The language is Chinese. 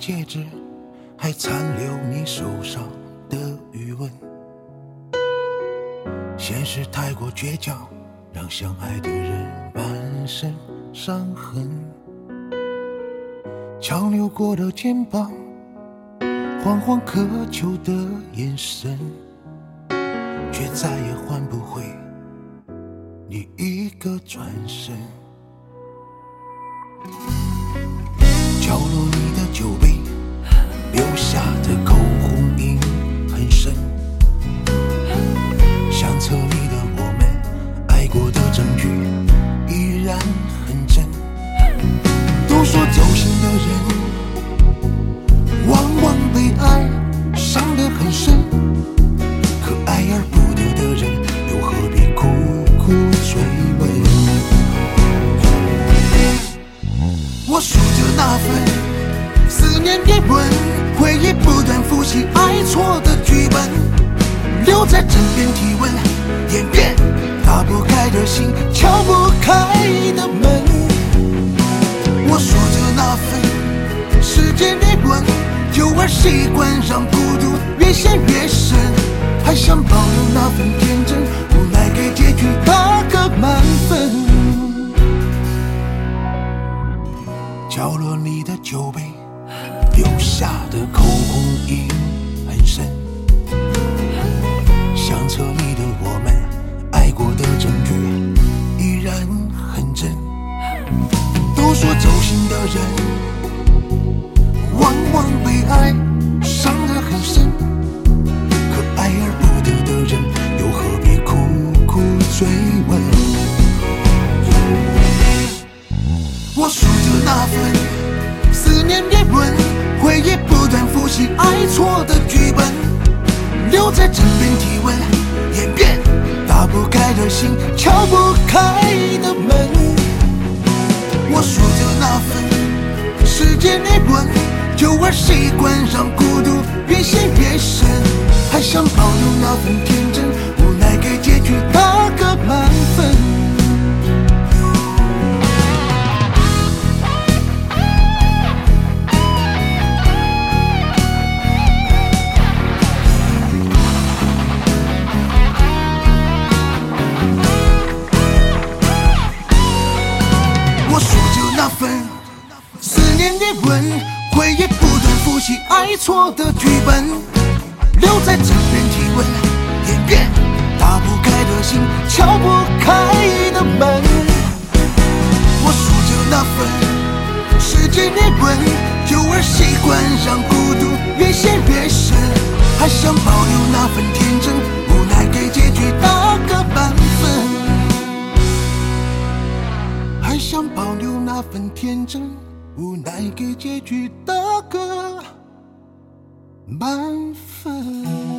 戒指，还残留你手上的余温。现实太过倔强，让相爱的人满身伤痕。强扭过的肩膀，惶惶渴求的眼神，却再也换不回你一个转身。角落里的酒杯，留下的口红印很深，相册里的我们爱过的证据依然很真。都说走心的人往往被爱伤得很深，可爱而不得的人又何必苦苦追问。我数着那份思念的吻，回忆不断复习爱错的剧本，留在枕边体温，演变打不开的心，敲不开的门。我数着那份时间的吻，久而习惯让孤独越陷越深，还想保留那份天真，无奈给结局打个满分。角落里的酒杯，留下的口红印很深，相册里的我们爱过的证据依然很真。都说走心的人往往被爱伤得很深，可爱而不得的人又何必苦苦追问。我数着那份思念的吻，回忆不断复习爱错的剧本，留在枕边体温，演变打不开的心，敲不开的门。我数着那份时间的吻，久而习惯让孤独越陷越深，还想保留那份天真，无奈给结局打个满分。我数着那份思念的吻，回忆不断复习爱错的剧本，留在枕边体温，演变打不开的心，敲不开的门。我数着那份时间的吻，久而习惯让孤独越陷越深，还想保留那份天真，无奈给结局打个满分。还想保留那份天真，无奈给结局打个满分。